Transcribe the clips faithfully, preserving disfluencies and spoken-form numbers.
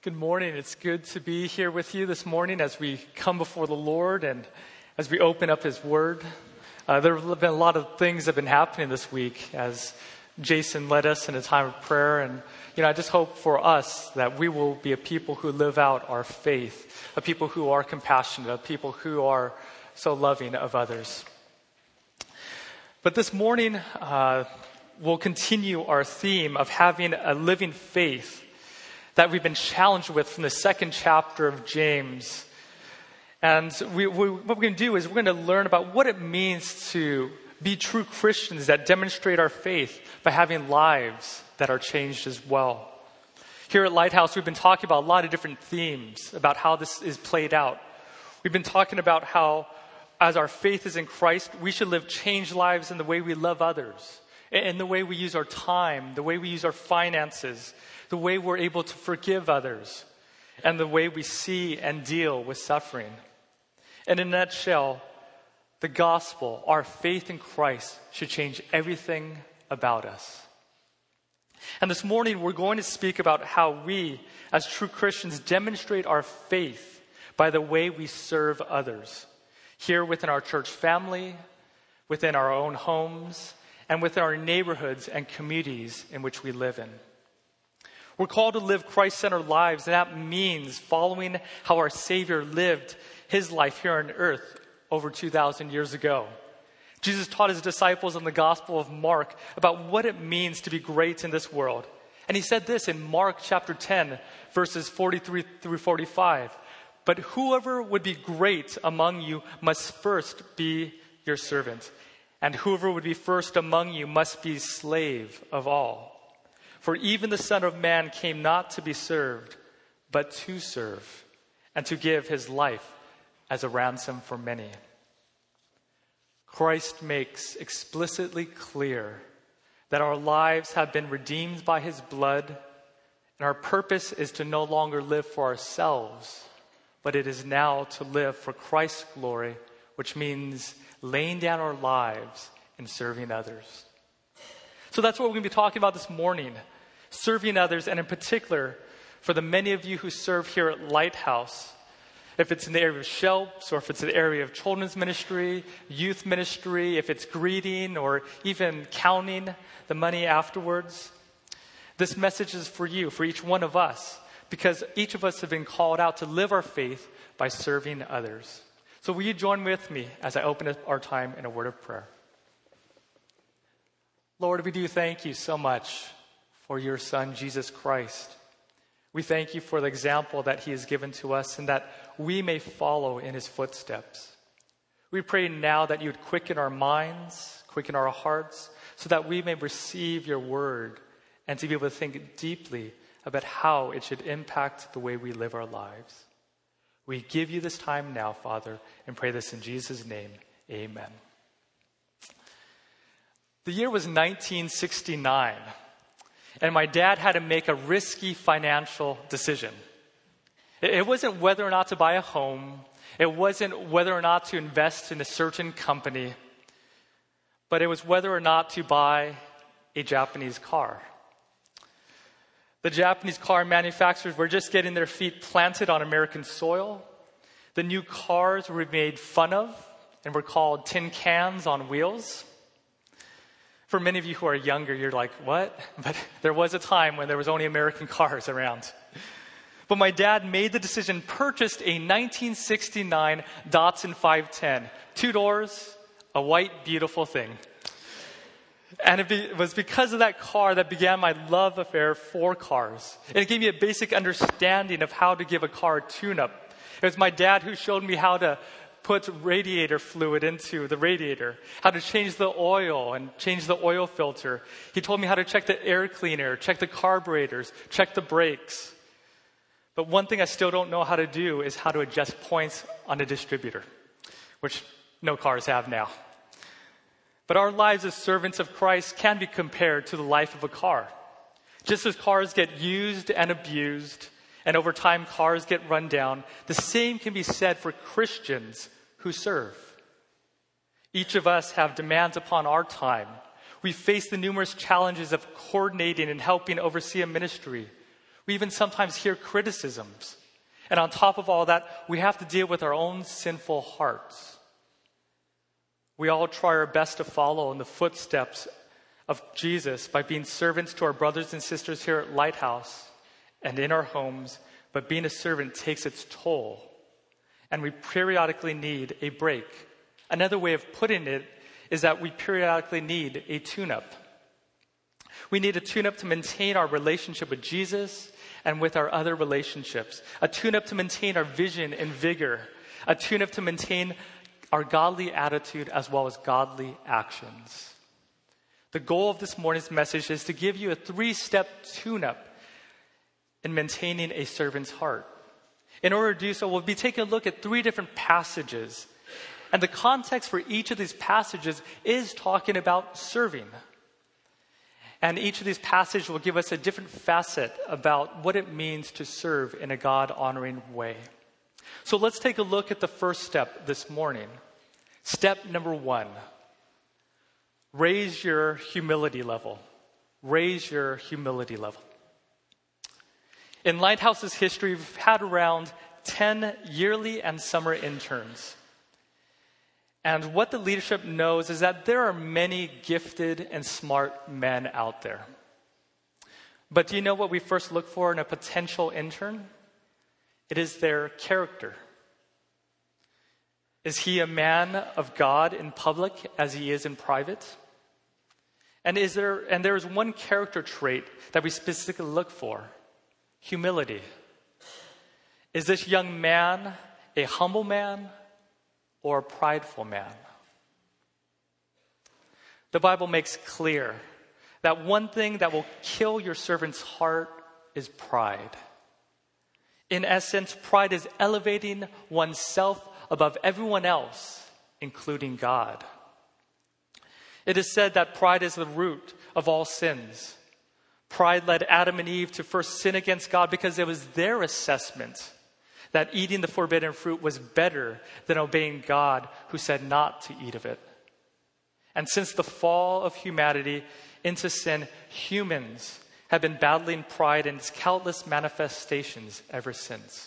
Good morning. It's good to be here with you this morning as we come before the Lord and as we open up His Word. Uh, there have been a lot of things that have been happening this week as Jason led us in a time of prayer. And, you know, I just hope for us that we will be a people who live out our faith, a people who are compassionate, a people who are so loving of others. But this morning, uh, we'll continue our theme of having a living faith that we've been challenged with from the second chapter of James. And we, we, what we're going to do is we're going to learn about what it means to be true Christians that demonstrate our faith by having lives that are changed as well. Here at Lighthouse, we've been talking about a lot of different themes about how this is played out. We've been talking about how, as our faith is in Christ, we should live changed lives in the way we love others, in the way we use our time, the way we use our finances, the way we're able to forgive others, and the way we see and deal with suffering. And in a nutshell, the gospel, our faith in Christ, should change everything about us. And this morning, we're going to speak about how we, as true Christians, demonstrate our faith by the way we serve others, here within our church family, within our own homes, and within our neighborhoods and communities in which we live in. We're called to live Christ-centered lives, and that means following how our Savior lived His life here on earth over two thousand years ago. Jesus taught His disciples in the Gospel of Mark about what it means to be great in this world. And He said this in Mark chapter ten, verses forty-three through forty-five. But whoever would be great among you must first be your servant. And whoever would be first among you must be slave of all. For even the Son of Man came not to be served, but to serve, and to give His life as a ransom for many. Christ makes explicitly clear that our lives have been redeemed by His blood, and our purpose is to no longer live for ourselves, but it is now to live for Christ's glory, which means laying down our lives and serving others. So that's what we're going to be talking about this morning. Serving others, and in particular, for the many of you who serve here at Lighthouse, if it's in the area of shelps, or if it's in the area of children's ministry, youth ministry, if it's greeting, or even counting the money afterwards, this message is for you, for each one of us, because each of us have been called out to live our faith by serving others. So will you join with me as I open up our time in a word of prayer? Lord, we do thank you so much for your Son, Jesus Christ. We thank you for the example that He has given to us and that we may follow in His footsteps. We pray now that you would quicken our minds, quicken our hearts, so that we may receive your word and to be able to think deeply about how it should impact the way we live our lives. We give you this time now, Father, and pray this in Jesus' name. Amen. The year was nineteen sixty-nine. And my dad had to make a risky financial decision. It wasn't whether or not to buy a home. It wasn't whether or not to invest in a certain company. But it was whether or not to buy a Japanese car. The Japanese car manufacturers were just getting their feet planted on American soil. The new cars were made fun of and were called tin cans on wheels. For many of you who are younger, you're like, what? But there was a time when there was only American cars around. But my dad made the decision, purchased a nineteen sixty-nine Datsun five ten. Two doors, a white, beautiful thing. And it, be, it was because of that car that began my love affair for cars. And it gave me a basic understanding of how to give a car a tune-up. It was my dad who showed me how to put radiator fluid into the radiator, how to change the oil and change the oil filter. He told me how to check the air cleaner, check the carburetors, check the brakes. But one thing I still don't know how to do is how to adjust points on a distributor, which no cars have now. But our lives as servants of Christ can be compared to the life of a car. Just as cars get used and abused, and over time cars get run down, the same can be said for Christians who serve. Each of us have demands upon our time. We face the numerous challenges of coordinating and helping oversee a ministry. We even sometimes hear criticisms. And on top of all that, we have to deal with our own sinful hearts. We all try our best to follow in the footsteps of Jesus by being servants to our brothers and sisters here at Lighthouse and in our homes, but being a servant takes its toll. And we periodically need a break. Another way of putting it is that we periodically need a tune-up. We need a tune-up to maintain our relationship with Jesus and with our other relationships. A tune-up to maintain our vision and vigor. A tune-up to maintain our godly attitude as well as godly actions. The goal of this morning's message is to give you a three-step tune-up in maintaining a servant's heart. In order to do so, we'll be taking a look at three different passages. And the context for each of these passages is talking about serving. And each of these passages will give us a different facet about what it means to serve in a God-honoring way. So let's take a look at the first step this morning. Step number one. Raise your humility level. Raise your humility level. In Lighthouse's history, we've had around ten yearly and summer interns. And what the leadership knows is that there are many gifted and smart men out there. But do you know what we first look for in a potential intern? It is their character. Is he a man of God in public as he is in private? And is there and there is one character trait that we specifically look for: humility. Is this young man a humble man or a prideful man? The Bible makes clear that one thing that will kill your servant's heart is pride. In essence, pride is elevating oneself above everyone else, including God. It is said that pride is the root of all sins. Pride led Adam and Eve to first sin against God because it was their assessment that eating the forbidden fruit was better than obeying God, who said not to eat of it. And since the fall of humanity into sin, humans have been battling pride in its countless manifestations ever since.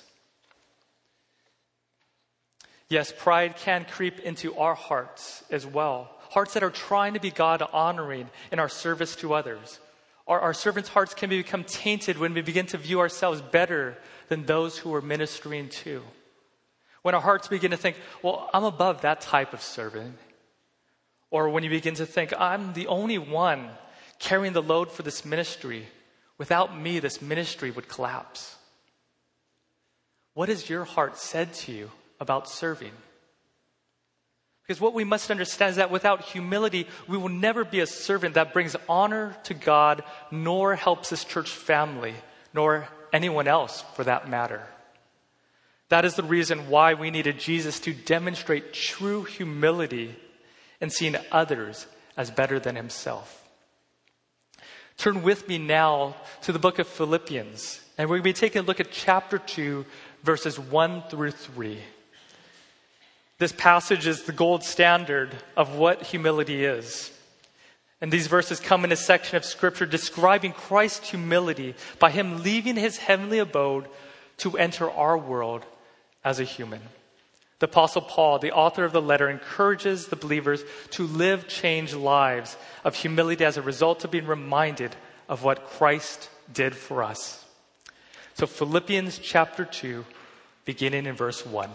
Yes, pride can creep into our hearts as well. Hearts that are trying to be God-honoring in our service to others. Our, our servants' hearts can become tainted when we begin to view ourselves better than those who we're ministering to. When our hearts begin to think, well, I'm above that type of servant. Or when you begin to think, I'm the only one carrying the load for this ministry. Without me, this ministry would collapse. What has your heart said to you about serving? Because what we must understand is that without humility, we will never be a servant that brings honor to God, nor helps this church family, nor anyone else for that matter. That is the reason why we needed Jesus to demonstrate true humility in seeing others as better than himself. Turn with me now to the book of Philippians, and we're going to be taking a look at chapter two, verses one through three. This passage is the gold standard of what humility is. And these verses come in a section of scripture describing Christ's humility by him leaving his heavenly abode to enter our world as a human. The Apostle Paul, the author of the letter, encourages the believers to live changed lives of humility as a result of being reminded of what Christ did for us. So Philippians chapter two, beginning in verse one.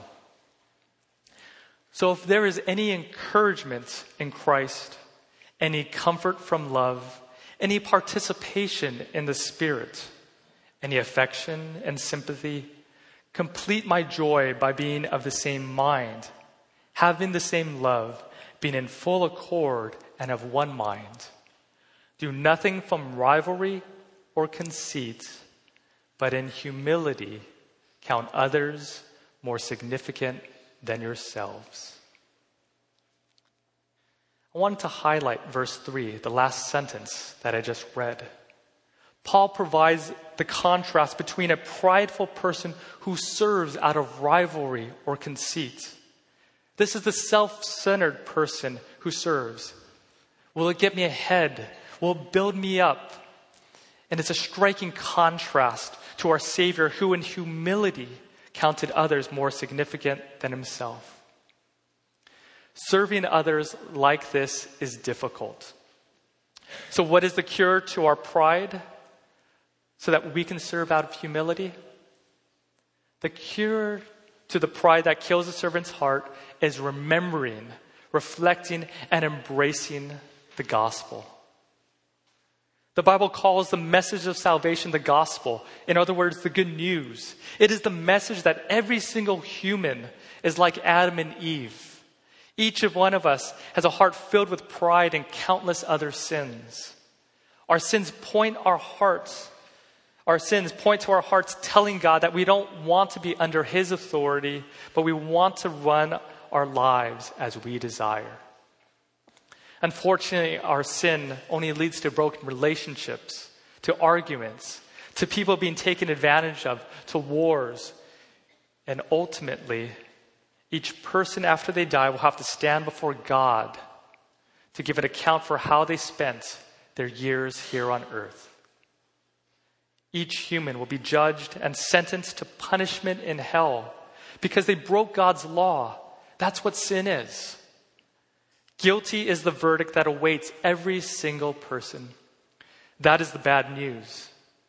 So if there is any encouragement in Christ, any comfort from love, any participation in the Spirit, any affection and sympathy, complete my joy by being of the same mind, having the same love, being in full accord and of one mind. Do nothing from rivalry or conceit, but in humility count others more significant than yourselves. I wanted to highlight verse three, the last sentence that I just read. Paul provides the contrast between a prideful person who serves out of rivalry or conceit. This is the self-centered person who serves. Will it get me ahead? Will it build me up? And it's a striking contrast to our Savior, who in humility counted others more significant than himself. Serving others like this is difficult. So what is the cure to our pride so that we can serve out of humility? The cure to the pride that kills a servant's heart is remembering, reflecting, and embracing the gospel. The Bible calls the message of salvation the gospel. In other words, the good news. It is the message that every single human is like Adam and Eve. Each of one of us has a heart filled with pride and countless other sins. Our sins point our hearts. Our sins point to our hearts telling God that we don't want to be under his authority, but we want to run our lives as we desire. Unfortunately, our sin only leads to broken relationships, to arguments, to people being taken advantage of, to wars. And ultimately, each person after they die will have to stand before God to give an account for how they spent their years here on earth. Each human will be judged and sentenced to punishment in hell because they broke God's law. That's what sin is. Guilty is the verdict that awaits every single person. That is the bad news.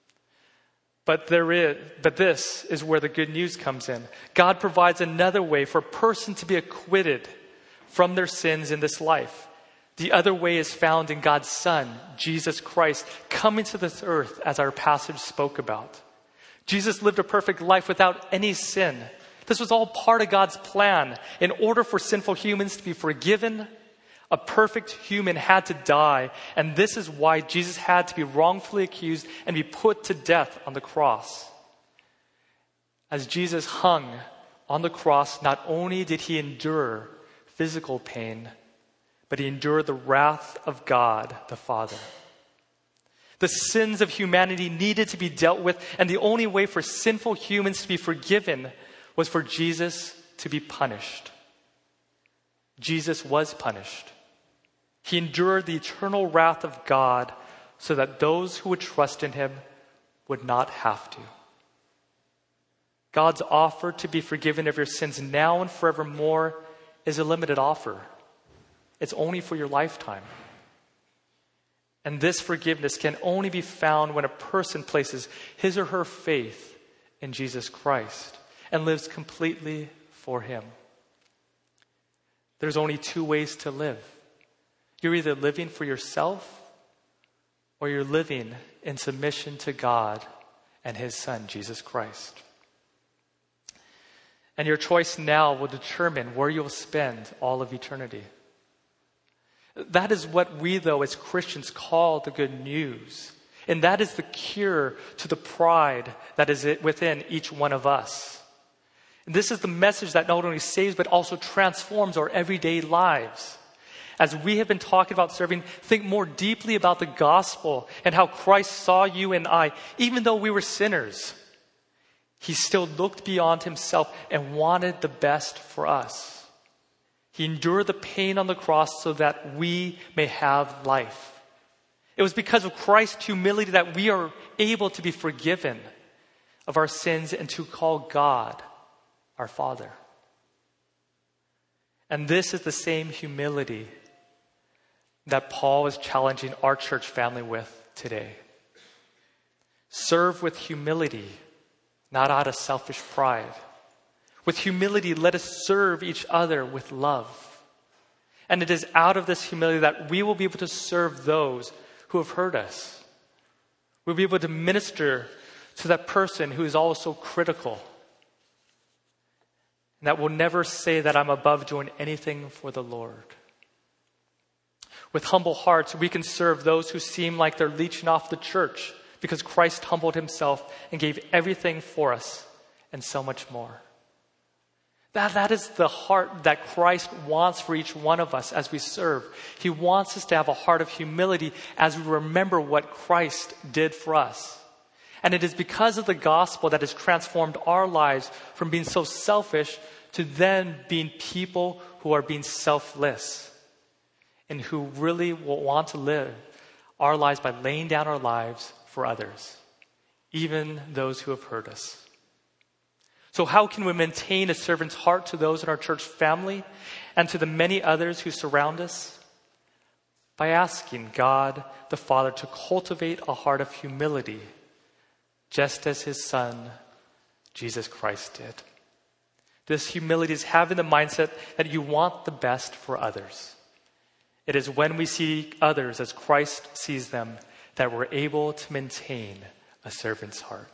But there is, but this is where the good news comes in. God provides another way for a person to be acquitted from their sins in this life. The other way is found in God's Son, Jesus Christ, coming to this earth as our passage spoke about. Jesus lived a perfect life without any sin. This was all part of God's plan. In order for sinful humans to be forgiven, a perfect human had to die, and this is why Jesus had to be wrongfully accused and be put to death on the cross. As Jesus hung on the cross, not only did he endure physical pain, but he endured the wrath of God the Father. The sins of humanity needed to be dealt with, and the only way for sinful humans to be forgiven was for Jesus to be punished. Jesus was punished. He endured the eternal wrath of God so that those who would trust in him would not have to. God's offer to be forgiven of your sins now and forevermore is a limited offer. It's only for your lifetime. And this forgiveness can only be found when a person places his or her faith in Jesus Christ and lives completely for him. There's only two ways to live. You're either living for yourself or you're living in submission to God and his Son, Jesus Christ. And your choice now will determine where you'll spend all of eternity. That is what we, though, as Christians call the good news. And that is the cure to the pride that is within each one of us. And this is the message that not only saves, but also transforms our everyday lives. As we have been talking about serving, think more deeply about the gospel and how Christ saw you and I, even though we were sinners. He still looked beyond himself and wanted the best for us. He endured the pain on the cross so that we may have life. It was because of Christ's humility that we are able to be forgiven of our sins and to call God our Father. And this is the same humility that Paul is challenging our church family with today. Serve with humility, not out of selfish pride. With humility, let us serve each other with love. And it is out of this humility that we will be able to serve those who have hurt us. We'll be able to minister to that person who is also critical. And that will never say that I'm above doing anything for the Lord. With humble hearts, we can serve those who seem like they're leeching off the church because Christ humbled himself and gave everything for us and so much more. That, that is the heart that Christ wants for each one of us as we serve. He wants us to have a heart of humility as we remember what Christ did for us. And it is because of the gospel that has transformed our lives from being so selfish to then being people who are being selfless and who really will want to live our lives by laying down our lives for others, even those who have hurt us. So how can we maintain a servant's heart to those in our church family and to the many others who surround us? By asking God the Father to cultivate a heart of humility, just as his Son, Jesus Christ, did. This humility is having the mindset that you want the best for others. It is when we see others as Christ sees them that we're able to maintain a servant's heart.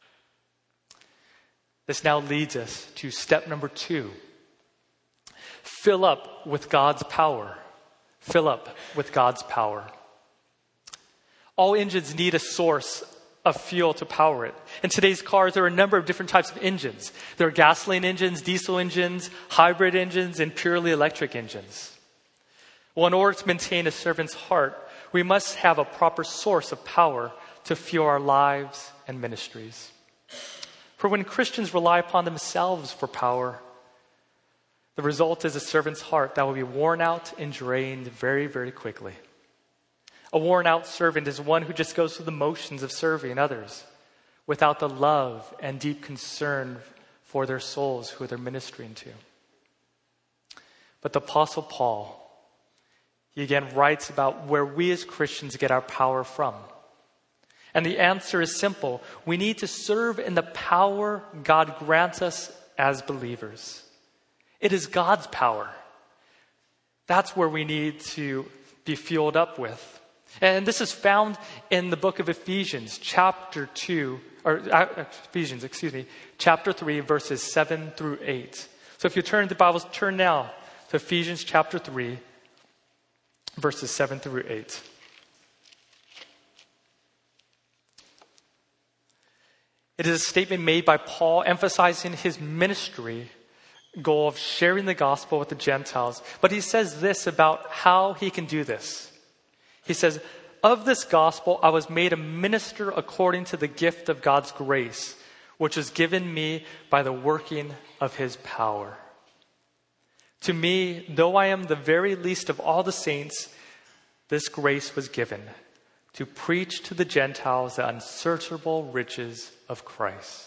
This now leads us to step number two. Fill up with God's power. Fill up with God's power. All engines need a source of fuel to power it. In today's cars, there are a number of different types of engines. There are gasoline engines, diesel engines, hybrid engines, and purely electric engines. Well, in order to maintain a servant's heart, we must have a proper source of power to fuel our lives and ministries. For when Christians rely upon themselves for power, the result is a servant's heart that will be worn out and drained very, very quickly. A worn out servant is one who just goes through the motions of serving others without the love and deep concern for their souls who they're ministering to. But the Apostle Paul, he again writes about where we as Christians get our power from. And the answer is simple. We need to serve in the power God grants us as believers. It is God's power. That's where we need to be fueled up with. And this is found in the book of Ephesians, chapter two, or uh, Ephesians, excuse me, chapter three, verses seven through eight. So if you turn the Bibles, turn now to Ephesians chapter three, verses seven through eight. It is a statement made by Paul emphasizing his ministry goal of sharing the gospel with the Gentiles. But he says this about how he can do this. He says, "Of this gospel I was made a minister according to the gift of God's grace, which was given me by the working of his power. To me, though I am the very least of all the saints, this grace was given, to preach to the Gentiles the unsearchable riches of Christ."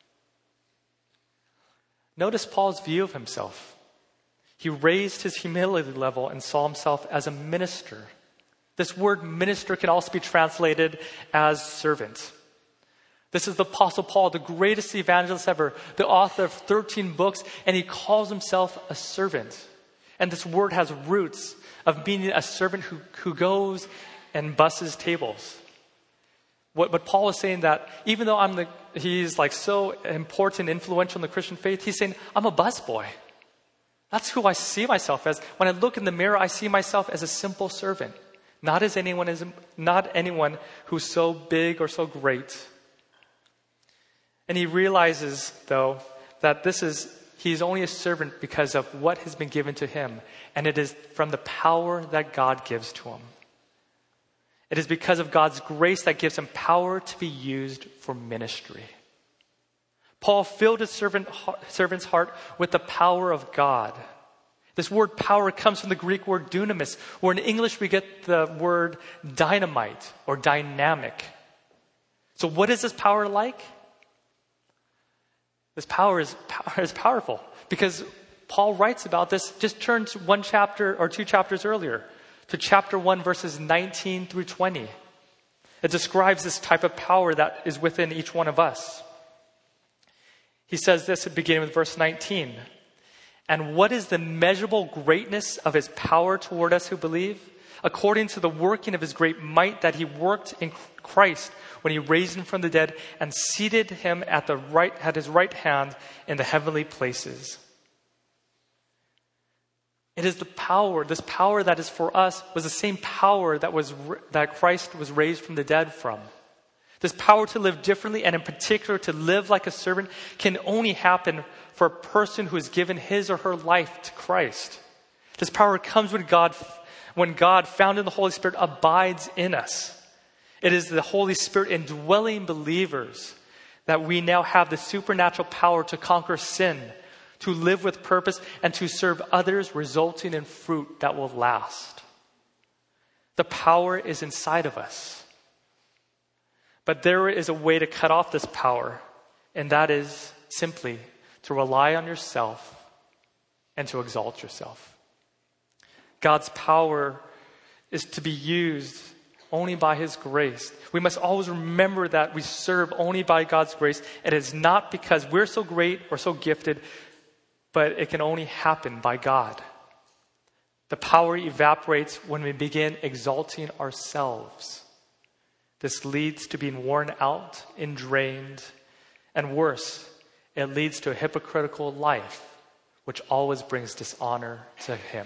Notice Paul's view of himself. He raised his humility level and saw himself as a minister. This word minister can also be translated as servant. This is the Apostle Paul, the greatest evangelist ever, the author of thirteen books, and he calls himself a servant. And this word has roots of meaning a servant who, who goes and busses tables. What, what Paul is saying that even though I'm the, he's like so important, influential in the Christian faith, he's saying, I'm a busboy. That's who I see myself as. When I look in the mirror, I see myself as a simple servant. Not as anyone is, not anyone who's so big or so great. And he realizes, though, that this is, he's only a servant because of what has been given to him. And it is from the power that God gives to him. It is because of God's grace that gives him power to be used for ministry. Paul filled his servant, servant's heart with the power of God. This word power comes from the Greek word dunamis, where in English we get the word dynamite or dynamic. So what is this power like? This power is, power is powerful because Paul writes about this. Just turn to one chapter or two chapters earlier to chapter one, verses nineteen through twenty. It describes this type of power that is within each one of us. He says this at beginning with verse nineteen. "And what is the measurable greatness of his power toward us who believe? According to the working of his great might that he worked in Christ when he raised him from the dead and seated him at the right, at his right hand in the heavenly places." It is the power, this power that is for us was the same power that was that Christ was raised from the dead from. This power to live differently, and in particular to live like a servant, can only happen for a person who has given his or her life to Christ. This power comes when God, when God, found in the Holy Spirit, abides in us. It is the Holy Spirit indwelling believers that we now have the supernatural power to conquer sin, to live with purpose, and to serve others, resulting in fruit that will last. The power is inside of us. But there is a way to cut off this power, and that is simply to rely on yourself and to exalt yourself. God's power is to be used only by His grace. We must always remember that we serve only by God's grace. It is not because we're so great or so gifted, but it can only happen by God. The power evaporates when we begin exalting ourselves. This leads to being worn out and drained, and worse, it leads to a hypocritical life, which always brings dishonor to Him.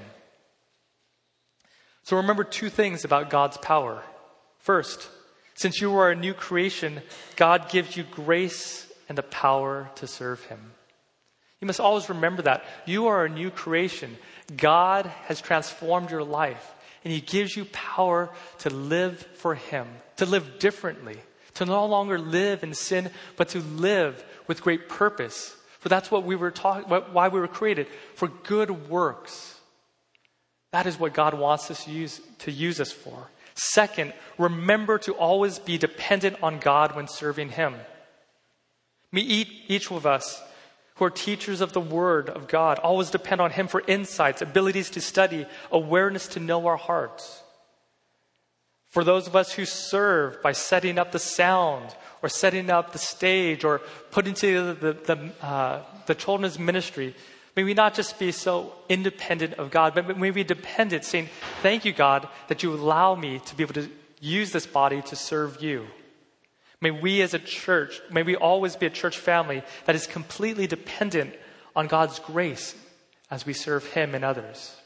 So remember two things about God's power. First, since you are a new creation, God gives you grace and the power to serve Him. You must always remember that. You are a new creation. God has transformed your life, and He gives you power to live for Him, to live differently, to no longer live in sin, but to live with great purpose. For that's what we were talking, why we were created, for good works. That is what God wants us to use, to use us for. Second, remember to always be dependent on God when serving Him. Me, each of us who are teachers of the Word of God always depend on Him for insights, abilities to study, awareness to know our hearts. For those of us who serve by setting up the sound or setting up the stage or putting together the, the, uh, the children's ministry, may we not just be so independent of God, but may we be dependent, saying, thank you, God, that you allow me to be able to use this body to serve you. May we as a church, may we always be a church family that is completely dependent on God's grace as we serve Him and others.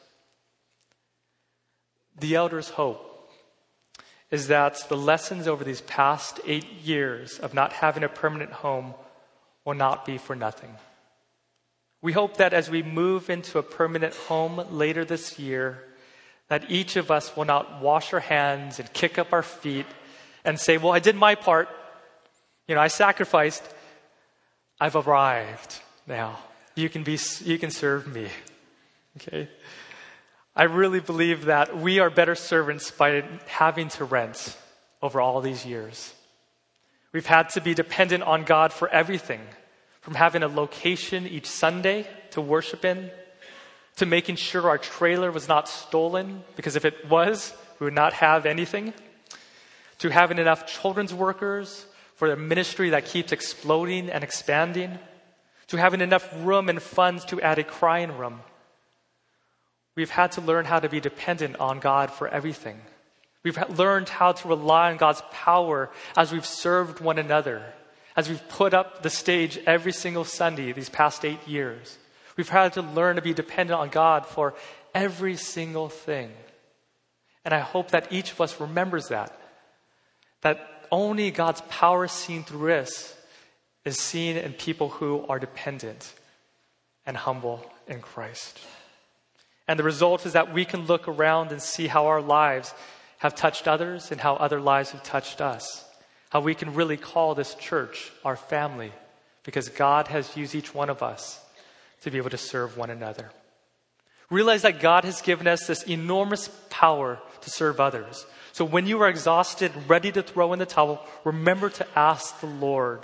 The elders' hope is that the lessons over these past eight years of not having a permanent home will not be for nothing. We hope that as we move into a permanent home later this year, that each of us will not wash our hands and kick up our feet and say, well, I did my part. You know, I sacrificed. I've arrived now. You can be, you can serve me. Okay? I really believe that we are better servants by having to rent over all these years. We've had to be dependent on God for everything. From having a location each Sunday to worship in, to making sure our trailer was not stolen, because if it was, we would not have anything, to having enough children's workers for a ministry that keeps exploding and expanding, to having enough room and funds to add a crying room. We've had to learn how to be dependent on God for everything. We've learned how to rely on God's power as we've served one another, as we've put up the stage every single Sunday these past eight years. We've had to learn to be dependent on God for every single thing. And I hope that each of us remembers that. That only God's power seen through us is seen in people who are dependent and humble in Christ. And the result is that we can look around and see how our lives have touched others and how other lives have touched us. How we can really call this church our family, because God has used each one of us to be able to serve one another. Realize that God has given us this enormous power to serve others. So when you are exhausted, ready to throw in the towel, remember to ask the Lord.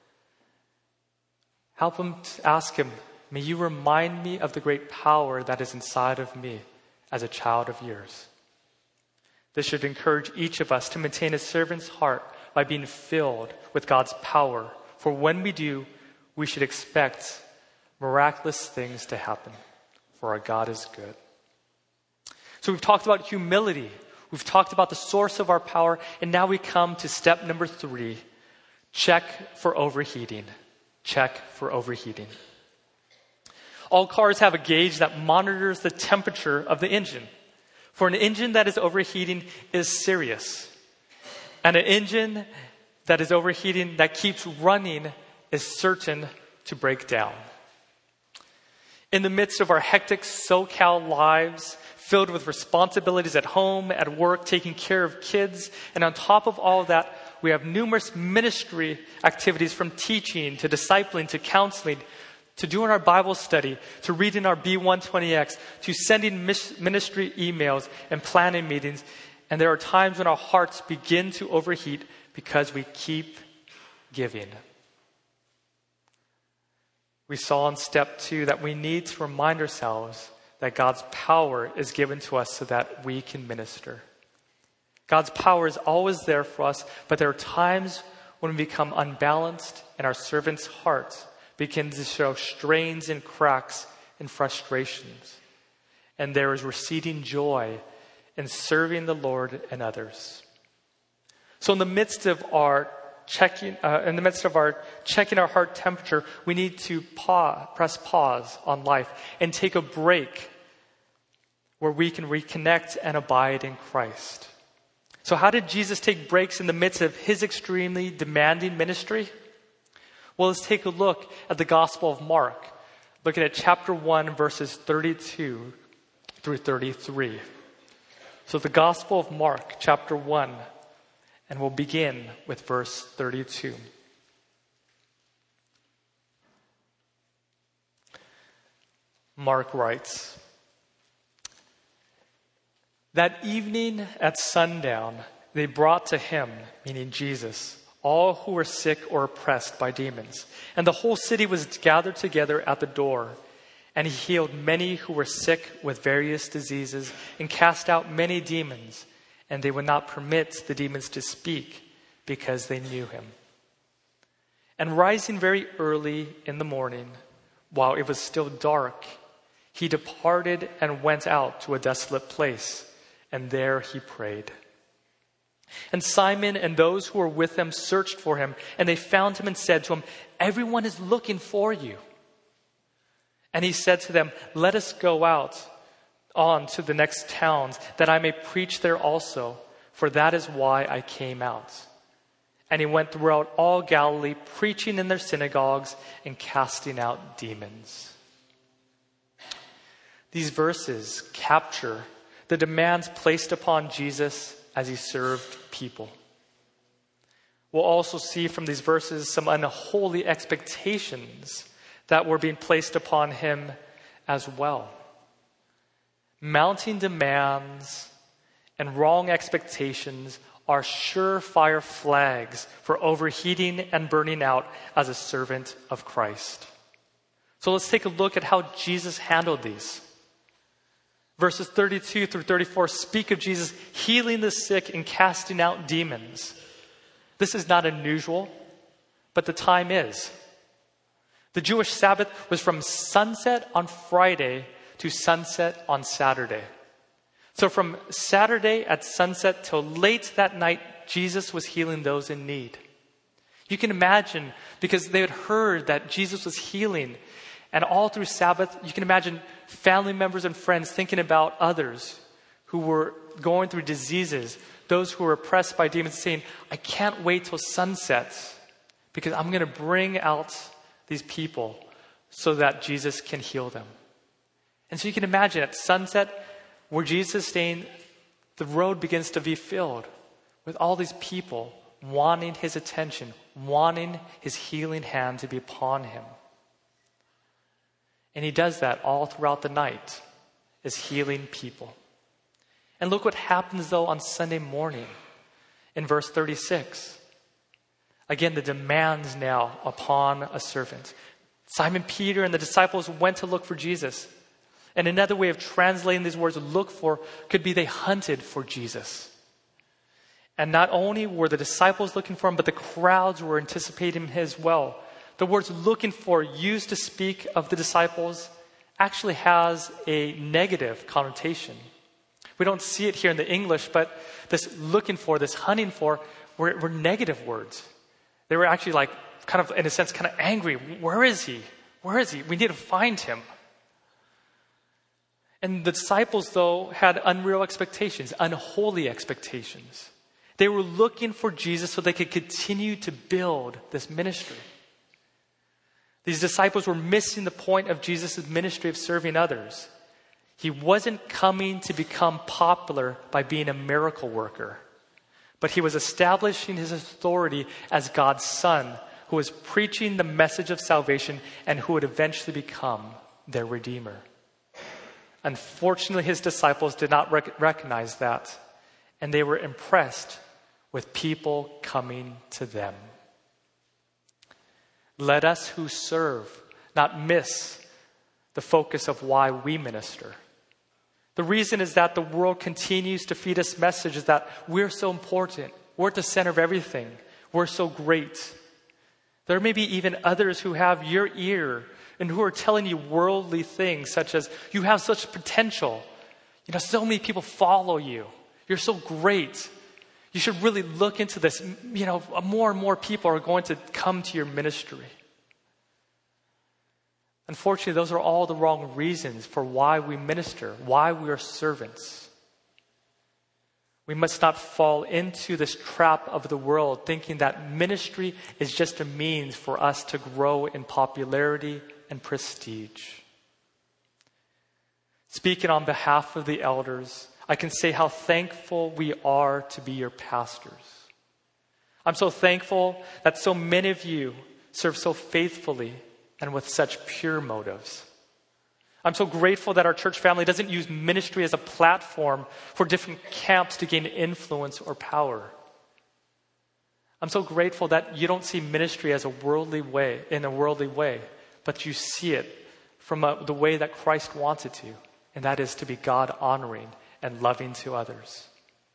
Help Him to ask Him, may you remind me of the great power that is inside of me as a child of yours. This should encourage each of us to maintain a servant's heart by being filled with God's power. For when we do, we should expect miraculous things to happen, for our God is good. So we've talked about humility. We've talked about the source of our power. And now we come to step number three. Check for overheating. Check for overheating. All cars have a gauge that monitors the temperature of the engine. For an engine that is overheating is serious. And an engine that is overheating, that keeps running, is certain to break down. In the midst of our hectic SoCal lives, filled with responsibilities at home, at work, taking care of kids, and on top of all of that, we have numerous ministry activities, from teaching to discipling to counseling, to doing our Bible study, to reading our B one twenty X, to sending ministry emails and planning meetings. And there are times when our hearts begin to overheat because we keep giving. We saw in step two that we need to remind ourselves that God's power is given to us so that we can minister. God's power is always there for us, but there are times when we become unbalanced and our servant's heart begins to show strains and cracks and frustrations. And there is receding joy in serving the Lord and others. So in the midst of our checking, uh, in the midst of our checking our heart temperature, we need to pause, press pause on life and take a break where we can reconnect and abide in Christ. So how did Jesus take breaks in the midst of his extremely demanding ministry? Well, let's take a look at the Gospel of Mark, looking at chapter one, verses thirty-two through thirty-three. So the Gospel of Mark, chapter one, and we'll begin with verse thirty-two. Mark writes, "That evening at sundown, they brought to him," meaning Jesus, "all who were sick or oppressed by demons. And the whole city was gathered together at the door. And he healed many who were sick with various diseases and cast out many demons. And they would not permit the demons to speak because they knew him. And rising very early in the morning, while it was still dark, he departed and went out to a desolate place. And there he prayed. And Simon and those who were with him searched for him, and they found him and said to him, 'Everyone is looking for you.' And he said to them, 'Let us go out on to the next towns, that I may preach there also, for that is why I came out.' And he went throughout all Galilee, preaching in their synagogues and casting out demons." These verses capture the demands placed upon Jesus as he served people. We'll also see from these verses some unholy expectations that were being placed upon him as well. Mounting demands and wrong expectations are surefire flags for overheating and burning out as a servant of Christ. So let's take a look at how Jesus handled these. Verses thirty-two through thirty-four speak of Jesus healing the sick and casting out demons. This is not unusual, but the time is. The Jewish Sabbath was from sunset on Friday to sunset on Saturday. So from Saturday at sunset till late that night, Jesus was healing those in need. You can imagine, because they had heard that Jesus was healing, and all through Sabbath, you can imagine family members and friends thinking about others who were going through diseases, those who were oppressed by demons, saying, "I can't wait till sunset because I'm going to bring out these people so that Jesus can heal them." And so you can imagine at sunset, where Jesus is staying, the road begins to be filled with all these people wanting his attention, wanting his healing hand to be upon him. And he does that all throughout the night, is healing people. And look what happens though on Sunday morning in verse thirty-six. Again, the demands now upon a servant. Simon Peter and the disciples went to look for Jesus. And another way of translating these words, look for, could be they hunted for Jesus. And not only were the disciples looking for him, but the crowds were anticipating him as well. The words looking for, used to speak of the disciples, actually has a negative connotation. We don't see it here in the English, but this looking for, this hunting for, were, were negative words. They were actually like, kind of, in a sense, kind of angry. Where is he? Where is he? We need to find him. And the disciples, though, had unreal expectations, unholy expectations. They were looking for Jesus so they could continue to build this ministry. These disciples were missing the point of Jesus' ministry of serving others. He wasn't coming to become popular by being a miracle worker, but he was establishing his authority as God's Son, who was preaching the message of salvation and who would eventually become their Redeemer. Unfortunately, his disciples did not rec- recognize that, and they were impressed with people coming to them. Let us who serve not miss the focus of why we minister. The reason is that the world continues to feed us messages that we're so important, we're at the center of everything, we're so great. There may be even others who have your ear and who are telling you worldly things such as, you have such potential. You know, so many people follow you. You're so great. You should really look into this. You know, more and more people are going to come to your ministry. Unfortunately, those are all the wrong reasons for why we minister, why we are servants. We must not fall into this trap of the world, thinking that ministry is just a means for us to grow in popularity and prestige. Speaking on behalf of the elders, I can say how thankful we are to be your pastors. I'm so thankful that so many of you serve so faithfully and with such pure motives. I'm so grateful that our church family doesn't use ministry as a platform for different camps to gain influence or power. I'm so grateful that you don't see ministry as a worldly way, in a worldly way, but you see it from a, the way that Christ wants it to, and that is to be God-honoring and loving to others.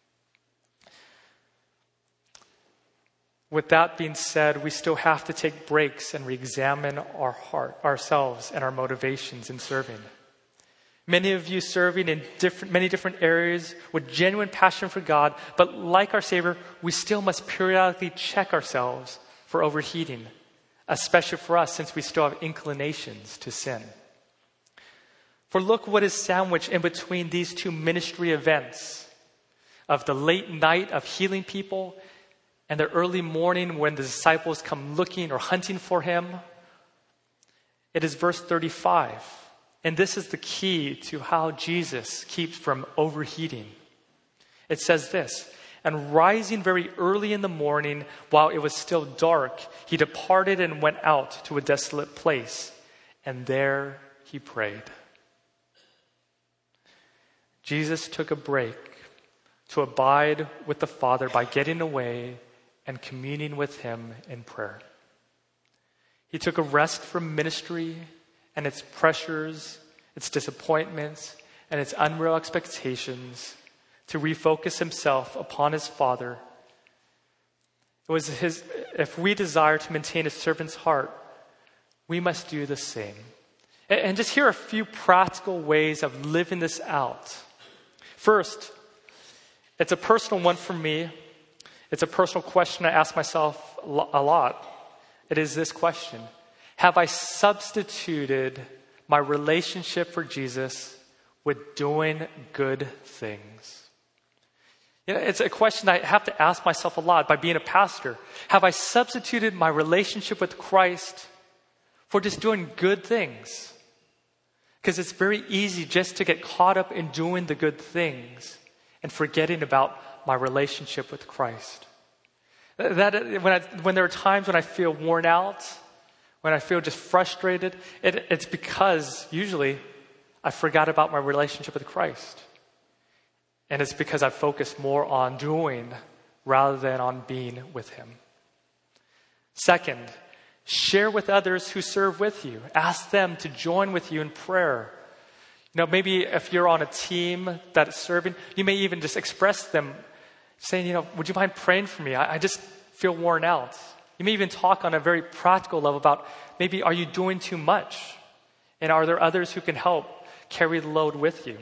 With that being said, we still have to take breaks and re-examine our heart, ourselves and our motivations in serving. Many of you serving in different, many different areas with genuine passion for God, but like our Savior, we still must periodically check ourselves for overheating, especially for us since we still have inclinations to sin. For look what is sandwiched in between these two ministry events of the late night of healing people and the early morning when the disciples come looking or hunting for him. It is verse thirty-five. And this is the key to how Jesus keeps from overheating. It says this, and rising very early in the morning, while it was still dark, he departed and went out to a desolate place, and there he prayed. Jesus took a break to abide with the Father by getting away and communing with him in prayer. He took a rest from ministry and its pressures, its disappointments, and its unreal expectations to refocus himself upon his Father. It was his, if we desire to maintain a servant's heart, we must do the same. And, and just here are a few practical ways of living this out. First, it's a personal one for me. It's a personal question I ask myself a lot. It is this question: have I substituted my relationship for Jesus with doing good things? You know, it's a question I have to ask myself a lot by being a pastor. Have I substituted my relationship with Christ for just doing good things? Because it's very easy just to get caught up in doing the good things and forgetting about my relationship with Christ. That when I, when there are times when I feel worn out, when I feel just frustrated, it, it's because usually I forgot about my relationship with Christ. And it's because I focused more on doing rather than on being with him. Second, share with others who serve with you. Ask them to join with you in prayer. You know, maybe if you're on a team that is serving, you may even just express them saying, you know, would you mind praying for me? I, I just feel worn out. You may even talk on a very practical level about maybe, are you doing too much? And are there others who can help carry the load with you?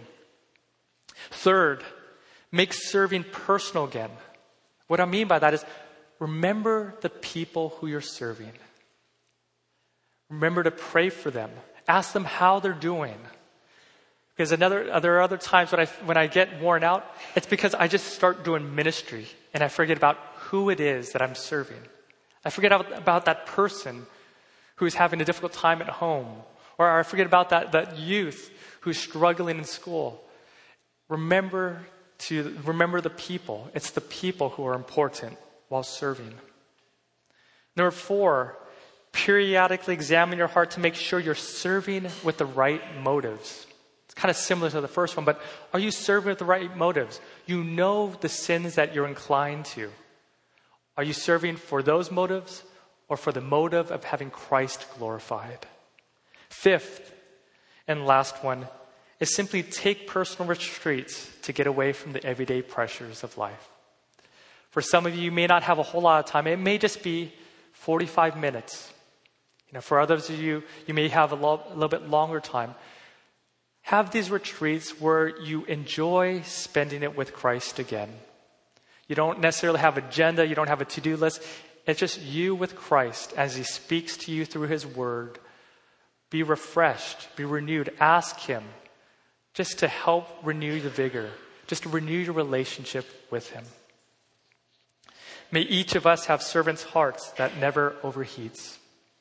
Third, make serving personal again. What I mean by that is remember the people who you're serving. Remember to pray for them. Ask them how they're doing. Because another, there are other times when I, when I get worn out, it's because I just start doing ministry and I forget about who it is that I'm serving. I forget about that person who's having a difficult time at home. Or I forget about that, that youth who's struggling in school. Remember to remember the people. It's the people who are important while serving. Number four, periodically examine your heart to make sure you're serving with the right motives. It's kind of similar to the first one, but are you serving with the right motives? You know the sins that you're inclined to. Are you serving for those motives or for the motive of having Christ glorified? Fifth and last one is simply take personal retreats to get away from the everyday pressures of life. For some of you, you may not have a whole lot of time. It may just be forty-five minutes. You know, for others of you, you may have a, lo- a little bit longer time. Have these retreats where you enjoy spending it with Christ again. You don't necessarily have an agenda. You don't have a to-do list. It's just you with Christ as he speaks to you through his word. Be refreshed. Be renewed. Ask him just to help renew the vigor, just to renew your relationship with him. May each of us have servants' hearts that never overheats.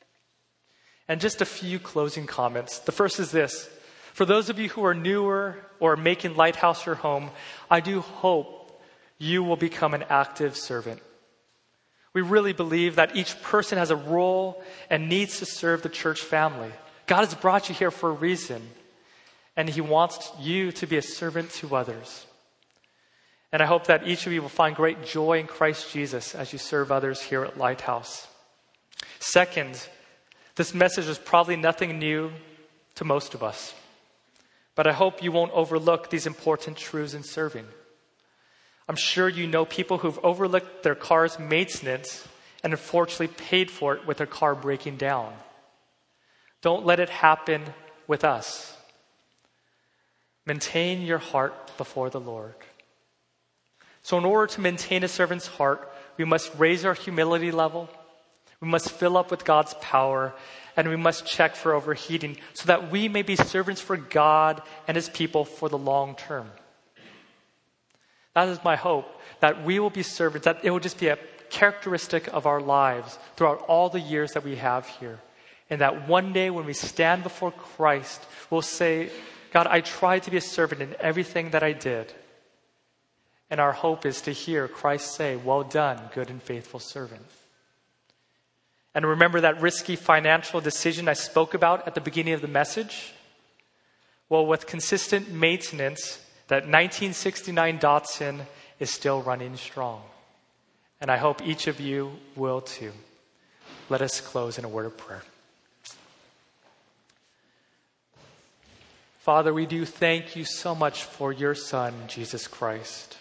And just a few closing comments. The first is this. For those of you who are newer or making Lighthouse your home, I do hope you will become an active servant. We really believe that each person has a role and needs to serve the church family. God has brought you here for a reason, and he wants you to be a servant to others. And I hope that each of you will find great joy in Christ Jesus as you serve others here at Lighthouse. Second, this message is probably nothing new to most of us, but I hope you won't overlook these important truths in serving. I'm sure you know people who've overlooked their car's maintenance and unfortunately paid for it with their car breaking down. Don't let it happen with us. Maintain your heart before the Lord. So in order to maintain a servant's heart, we must raise our humility level, we must fill up with God's power, and we must check for overheating so that we may be servants for God and his people for the long term. That is my hope, that we will be servants, that it will just be a characteristic of our lives throughout all the years that we have here. And that one day when we stand before Christ, we'll say, God, I tried to be a servant in everything that I did. And our hope is to hear Christ say, well done, good and faithful servant. And remember that risky financial decision I spoke about at the beginning of the message? Well, with consistent maintenance, that nineteen sixty-nine Datsun is still running strong. And I hope each of you will too. Let us close in a word of prayer. Father, we do thank you so much for your Son, Jesus Christ.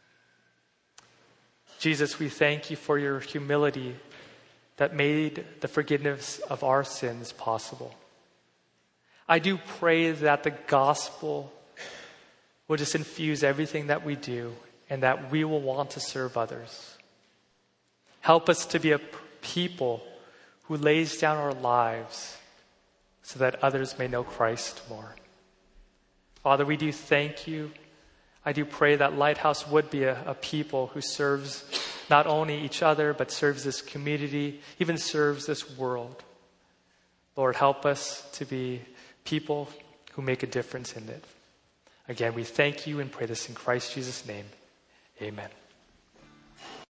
Jesus, we thank you for your humility that made the forgiveness of our sins possible. I do pray that the gospel will just infuse everything that we do and that we will want to serve others. Help us to be a people who lays down our lives so that others may know Christ more. Father, we do thank you. I do pray that Lighthouse would be a, a people who serves not only each other, but serves this community, even serves this world. Lord, help us to be people who make a difference in it. Again, we thank you and pray this in Christ Jesus' name. Amen.